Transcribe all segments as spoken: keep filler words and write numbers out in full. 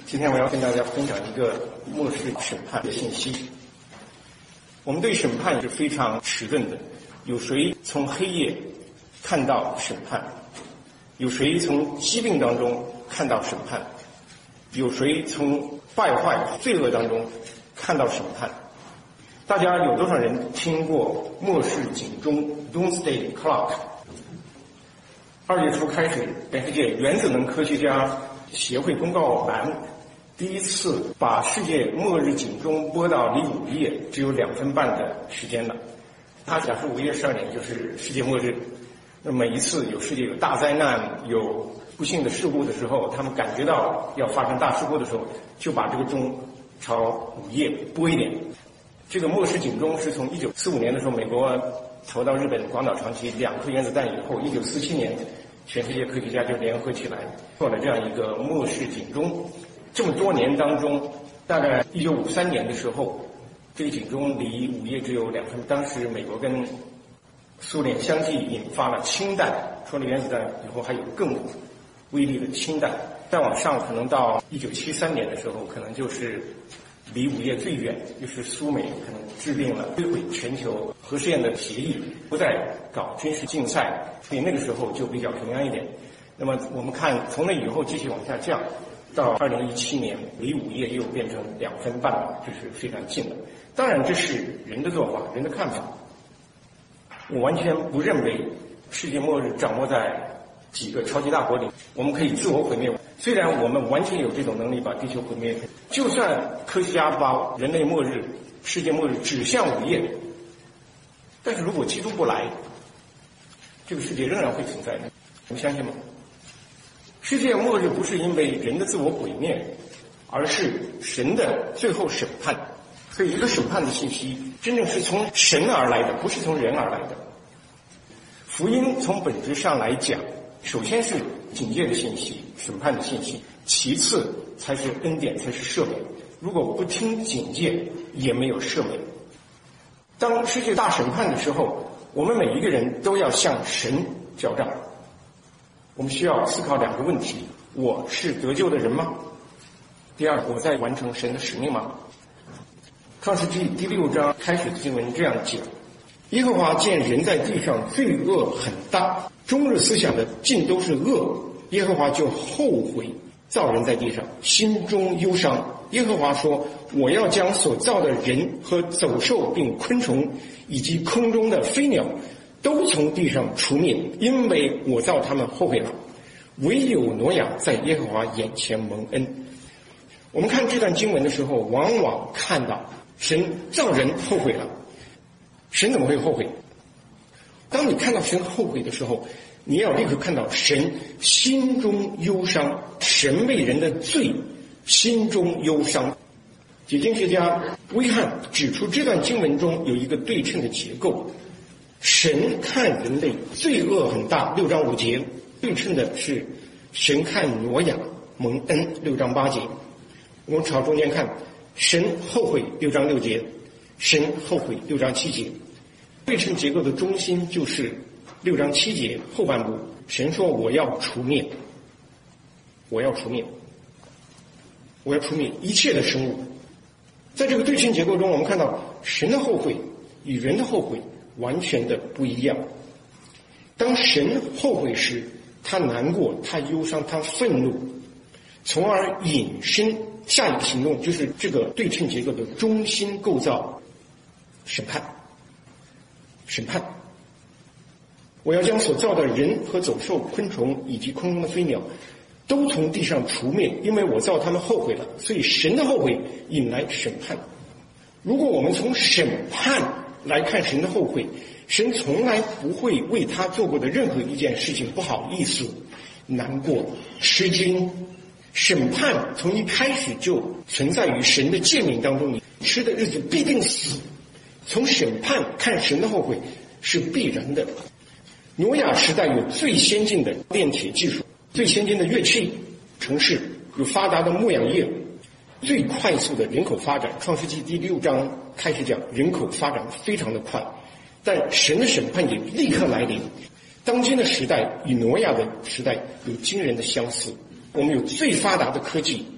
今天我要跟大家分享一个末世审判的信息。我们对审判是非常迟钝的，有谁从黑夜看到审判？有谁从疾病当中看到审判？有谁从败坏罪恶当中看到审判？大家有多少人听过末世警钟 Doomsday Clock？ 二月初开始，全世界原子能科学家协会公告栏第一次把世界末日警钟播到离午夜只有两分半的时间了。他假设午夜十二点就是世界末日。那每一次有世界有大灾难、有不幸的事故的时候，他们感觉到要发生大事故的时候，就把这个钟朝午夜拨一点。这个末世警钟是从一九四五年的时候，美国投到日本广岛、长崎两颗原子弹以后，一九四七年，全世界科学家就联合起来做了这样一个末世警钟。这么多年当中，大概一九五三年的时候，这个警钟离午夜只有两分。当时美国跟苏联相继引发了氢弹，除了原子弹以后还有更威力的氢弹。再往上，可能到一九七三年的时候，可能就是离午夜最远，就是苏美可能制定了摧毁全球核试验的协议，不再搞军事竞赛，所以那个时候就比较平安一点。那么我们看从那以后继续往下降，到二零一七年离午夜又变成两分半了，就是非常近了。当然这是人的做法，人的看法。我完全不认为世界末日掌握在几个超级大国里，我们可以自我毁灭。虽然我们完全有这种能力把地球毁灭，就算科学家把人类末日、世界末日指向午夜，但是如果基督不来，这个世界仍然会存在的。你们相信吗？世界末日不是因为人的自我毁灭，而是神的最后审判。所以这个审判的信息真正是从神而来的，不是从人而来的。福音从本质上来讲，首先是警戒的信息、审判的信息，其次才是恩典，才是赦免。如果不听警戒，也没有赦免。当世界大审判的时候，我们每一个人都要向神交账。我们需要思考两个问题：我是得救的人吗？第二，我在完成神的使命吗？创世纪第六章开始的经文这样讲：耶和华见人在地上罪恶很大，终日思想的尽都是恶，耶和华就后悔造人在地上，心中忧伤。耶和华说：我要将所造的人和走兽并昆虫以及空中的飞鸟都从地上除灭，因为我造他们后悔了。唯有挪亚在耶和华眼前蒙恩。我们看这段经文的时候，往往看到神造人后悔了。神怎么会后悔？当你看到神后悔的时候，你要立刻看到神心中忧伤，神为人的罪心中忧伤。解经学家威汉指出，这段经文中有一个对称的结构。神看人类罪恶很大，六章五节，对称的是神看挪亚蒙恩，六章八节。我们朝中间看，神后悔，六章六节，神后悔，六章七节。对称结构的中心就是六章七节后半部，神说我要除灭，我要除灭，我要除灭一切的生物。在这个对称结构中，我们看到神的后悔与人的后悔完全的不一样。当神后悔时，他难过，他忧伤，他愤怒，从而引申下一个行动，就是这个对称结构的中心构造：审判。审判。我要将所造的人和走兽、昆虫以及空中的飞鸟都从地上除灭，因为我造他们后悔了。所以神的后悔引来审判。如果我们从审判来看神的后悔，神从来不会为他做过的任何一件事情不好意思、难过、吃惊。审判从一开始就存在于神的诫命当中，你吃的日子必定死。从审判看神的后悔是必然的。挪亚时代有最先进的炼铁技术，最先进的乐器，城市有发达的牧养业，最快速的人口发展。创世纪第六章开始讲人口发展非常的快，但神的审判也立刻来临。当今的时代与挪亚的时代有惊人的相似。我们有最发达的科技，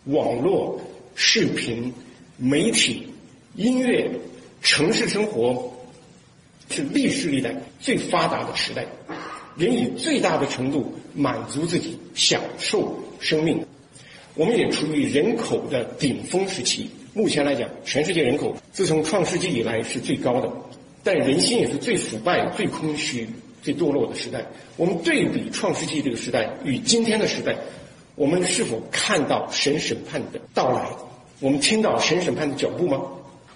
网络、视频、媒体、音乐、城市生活是历史历代最发达的时代，人以最大的程度满足自己，享受生命。我们也处于人口的顶峰时期，目前来讲，全世界人口自从创世纪以来是最高的，但人心也是最腐败、最空虚、最堕落的时代。我们对比创世纪这个时代与今天的时代，我们是否看到神审判的到来？我们听到神审判的脚步吗？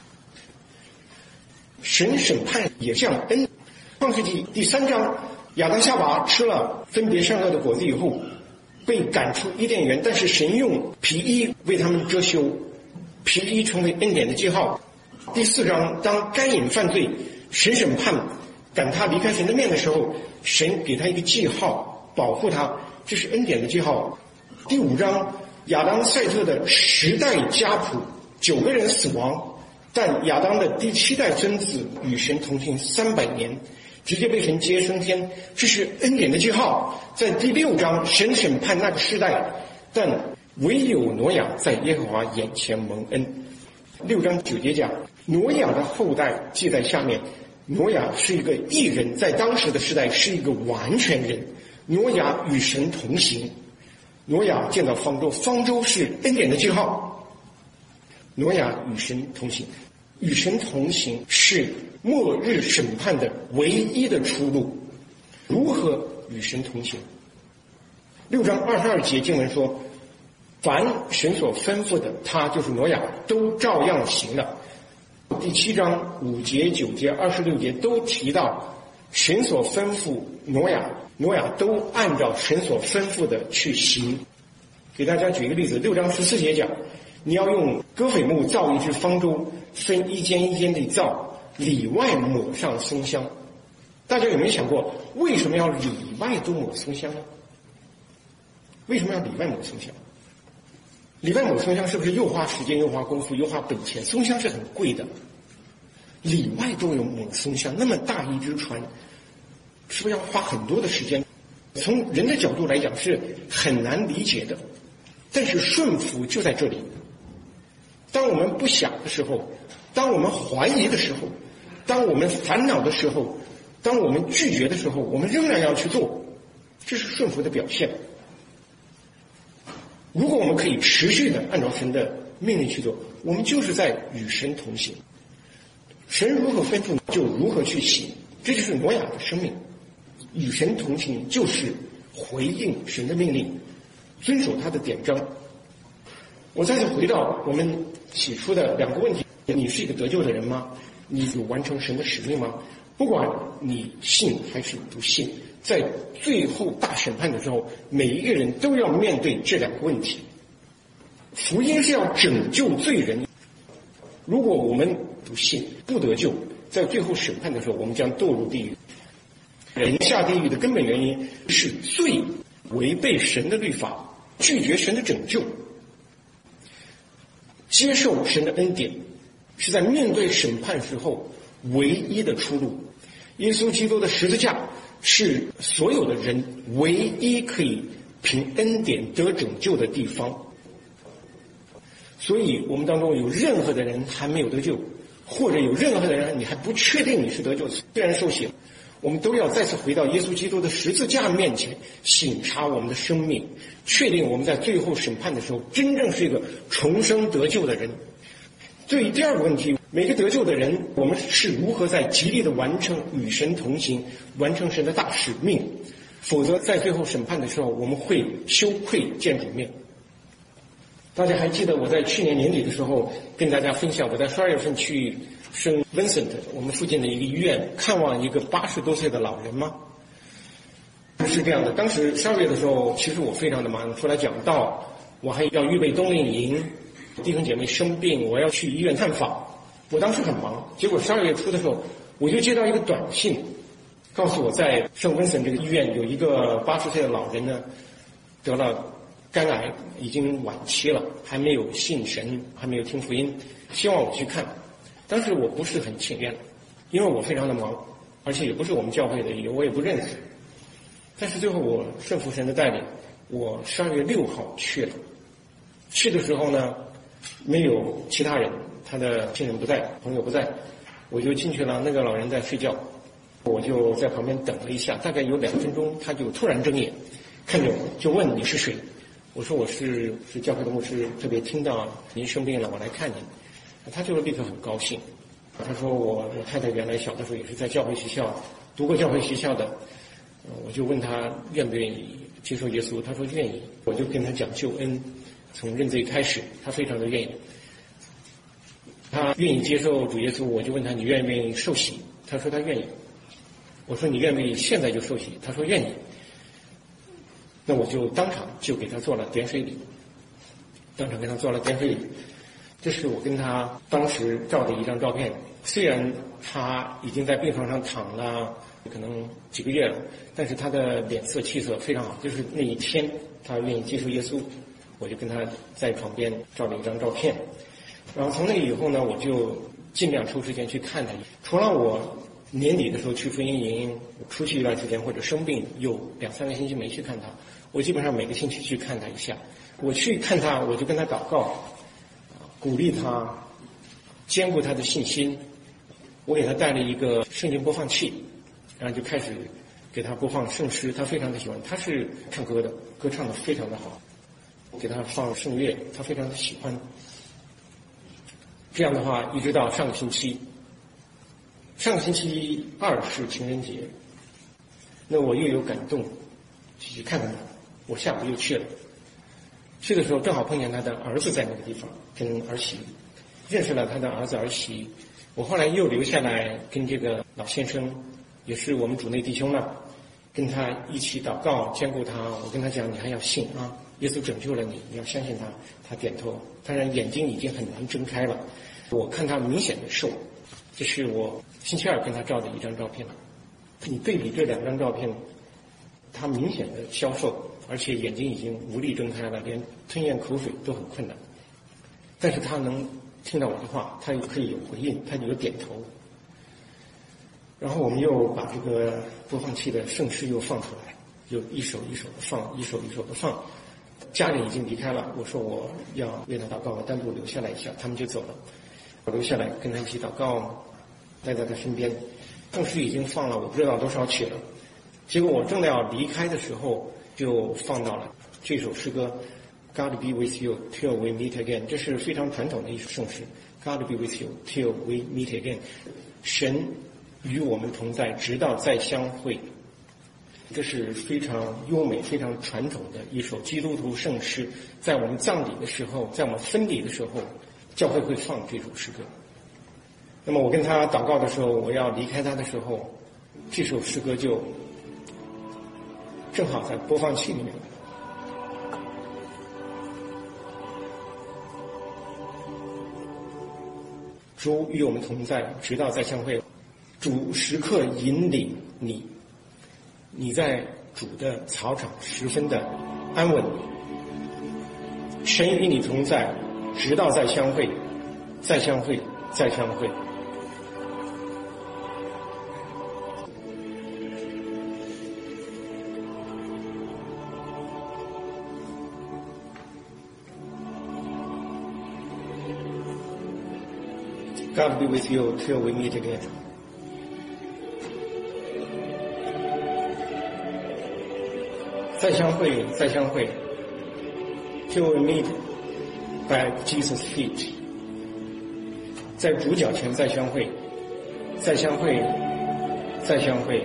神审判也像恩。创世纪第三章，亚当夏娃吃了分别善恶的果子以后，被赶出伊甸园，但是神用皮衣为他们遮羞，皮衣成为恩典的记号。第四章，当该隐犯罪，神审判赶他离开神的面的时候，神给他一个记号，保护他，这是恩典的记号。第五章，亚当赛特的十代家谱，九个人死亡，但亚当的第七代孙子与神同行三百年，直接被神接升天，这是恩典的记号。在第六章，神审判那个世代，但唯有挪亚在耶和华眼前蒙恩。六章九节讲，挪亚的后代记在下面，挪亚是一个义人，在当时的时代是一个完全人。挪亚与神同行，挪亚建造方舟，方舟是恩典的记号。挪亚与神同行，与神同行是末日审判的唯一的出路。如何与神同行？六章二十二节经文说，凡神所吩咐的，他就是挪亚都照样行了。第七章五节九节二十六节都提到神所吩咐挪亚，挪亚都按照神所吩咐的去行。给大家举一个例子，六章十四节讲，你要用戈斐木造一只方舟，分一间一间地造，里外抹上松香。大家有没有想过，为什么要里外都抹松香呢？为什么要里外抹松香？里外抹松香是不是又花时间又花功夫又花本钱？松香是很贵的，里外都有抹松香，那么大一只船，是不是要花很多的时间？从人的角度来讲是很难理解的，但是顺服就在这里。当我们不想的时候，当我们怀疑的时候，当我们烦恼的时候，当我们拒绝的时候，我们仍然要去做，这是顺服的表现。如果我们可以持续的按照神的命令去做，我们就是在与神同行。神如何吩咐就如何去行，这就是挪亚的生命。与神同行就是回应神的命令，遵守他的典章。我再次回到我们起初的两个问题，你是一个得救的人吗？你有完成神的使命吗？不管你信还是不信，在最后大审判的时候，每一个人都要面对这两个问题。福音是要拯救罪人，如果我们不信不得救，在最后审判的时候，我们将堕入地狱。人下地狱的根本原因是罪，违背神的律法，拒绝神的拯救。接受神的恩典是在面对审判时候唯一的出路。耶稣基督的十字架是所有的人唯一可以凭恩典得拯救的地方。所以我们当中有任何的人还没有得救，或者有任何的人你还不确定你是得救，虽然受洗，我们都要再次回到耶稣基督的十字架面前，省察我们的生命，确定我们在最后审判的时候真正是一个重生得救的人。对于第二个问题，每个得救的人，我们是如何在极力的完成与神同行，完成神的大使命，否则在最后审判的时候，我们会羞愧见主面。大家还记得我在去年年底的时候跟大家分享，我在十二月份去圣 Vincent 我们附近的一个医院看望一个八十多岁的老人吗？是这样的，当时十二月的时候，其实我非常的忙，出来讲道，我还要预备冬令营，弟兄姐妹生病，我要去医院探访，我当时很忙。结果十二月初的时候，我就接到一个短信，告诉我在圣温森这个医院有一个八十岁的老人呢，得了肝癌，已经晚期了，还没有信神，还没有听福音，希望我去看。当时我不是很情愿，因为我非常的忙，而且也不是我们教会的，也我也不认识。但是最后我顺服神的带领，我十二月六号去了。 去的时候呢，没有其他人，他的亲人不在，朋友不在，我就进去了。那个老人在睡觉，我就在旁边等了一下，大概有两分钟，他就突然睁眼，看着我，就问你是谁？我说我是是教会的牧师，特别听到您生病了，我来看您。他就立刻很高兴，他说我我太太原来小的时候也是在教会学校读过教会学校的，我就问他愿不愿意接受耶稣，他说愿意，我就跟他讲救恩，从认罪开始，他非常的愿意。他愿意接受主耶稣，我就问他你愿不愿意受洗，他说他愿意。我说你愿不愿意现在就受洗，他说愿意。那我就当场就给他做了点水礼，当场给他做了点水礼。这是我跟他当时照的一张照片，虽然他已经在病床上躺了可能几个月了，但是他的脸色气色非常好，就是那一天他愿意接受耶稣，我就跟他在床边照了一张照片。然后从那以后呢，我就尽量抽时间去看他，除了我年底的时候去福音营出去一段时间或者生病有两三个星期没去看他，我基本上每个星期去看他一下。我去看他，我就跟他祷告，鼓励他，坚固他的信心。我给他带了一个圣经播放器，然后就开始给他播放圣诗，他非常的喜欢。他是唱歌的，歌唱的非常的好。给他放圣乐，他非常的喜欢。这样的话，一直到上个星期，上个星期二是情人节，那我又有感动，去看看他。我下午又去了，去的时候正好碰见他的儿子在那个地方跟儿媳，认识了他的儿子儿媳。我后来又留下来跟这个老先生，也是我们主内弟兄了，跟他一起祷告，兼顾他。我跟他讲，你还要信啊，耶稣拯救了你，你要相信他。他点头，当然眼睛已经很难睁开了。我看他明显的瘦，这是我星期二跟他照的一张照片。你对比这两张照片，他明显的消瘦，而且眼睛已经无力睁开了，连吞咽口水都很困难。但是他能听到我的话，他又可以有回应，他有点头。然后我们又把这个播放器的圣诗又放出来，又一首一首的放，一首一首的放。家人已经离开了，我说我要为他祷告，我单独留下来一下，他们就走了。我留下来跟他一起祷告，待在他身边。圣诗已经放了我不知道多少曲了，结果我正要离开的时候，就放到了这首诗歌 God be with you till we meet again， 这是非常传统的一首圣诗。 God be with you till we meet again， 神与我们同在，直到再相会。这是非常优美非常传统的一首基督徒圣诗，在我们葬礼的时候，在我们分礼的时候，教会会放这首诗歌。那么我跟他祷告的时候，我要离开他的时候，这首诗歌就正好在播放器里面。主与我们同在，直到再相会。主时刻引领你，你在主的草场十分的安稳。神与你同在，直到再相会，再相会，再相会。God be with you till we meet again。 再相会，再相会 till we meet by Jesus' feet。 在主脚前再相会，再相会，再相会。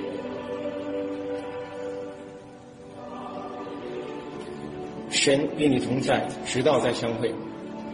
神与你同在，直到再相会。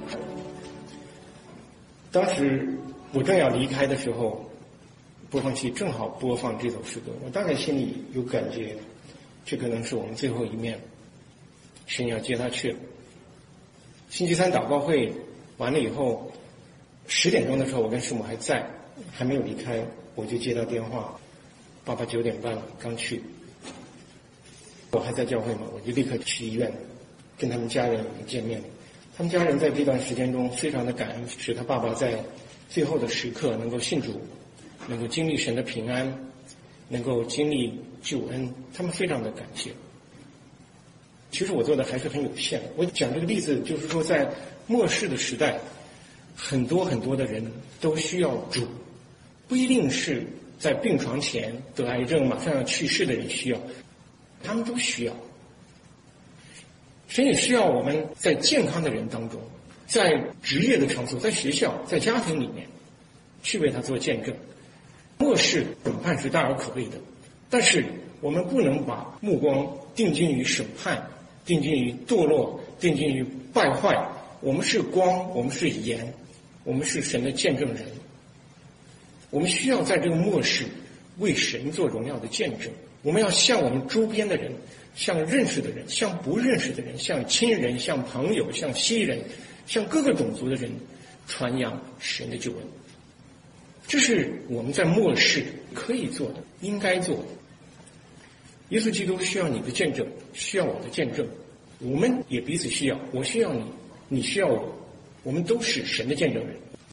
当时我正要离开的时候，播放器正好播放这首诗歌，我大概心里有感觉，这可能是我们最后一面，神要接他去了。星期三祷告会完了以后，十点钟的时候，我跟师母还在，还没有离开，我就接到电话，爸爸九点半了，刚去。我还在教会嘛，我就立刻去医院，跟他们家人见面。他们家人在这段时间中非常的感恩，使他爸爸在最后的时刻能够信主，能够经历神的平安，能够经历救恩，他们非常的感谢。 其实我做的还是很有限。我讲这个例子，就是说在末世的时代，很多很多的人都需要主，不一定是在病床前得癌症马上要去世的人需要，他们都需要。神也需要我们在健康的人当中，在职业的场所，在学校，在家庭里面，去为他做见证。末世审判是大而可畏的，但是我们不能把目光定睛于审判，定睛于堕落，定睛于败坏。我们是光，我们是盐，我们是神的见证人。我们需要在这个末世为神做荣耀的见证。我们要向我们周边的人，向认识的人，向不认识的人，向亲人，向朋友，向西人，向各个种族的人传扬神的救恩。这是我们在末世可以做的，应该做的。耶稣基督需要你的见证，需要我的见证，我们也彼此需要。我需要你，你需要我，我们都是神的见证人。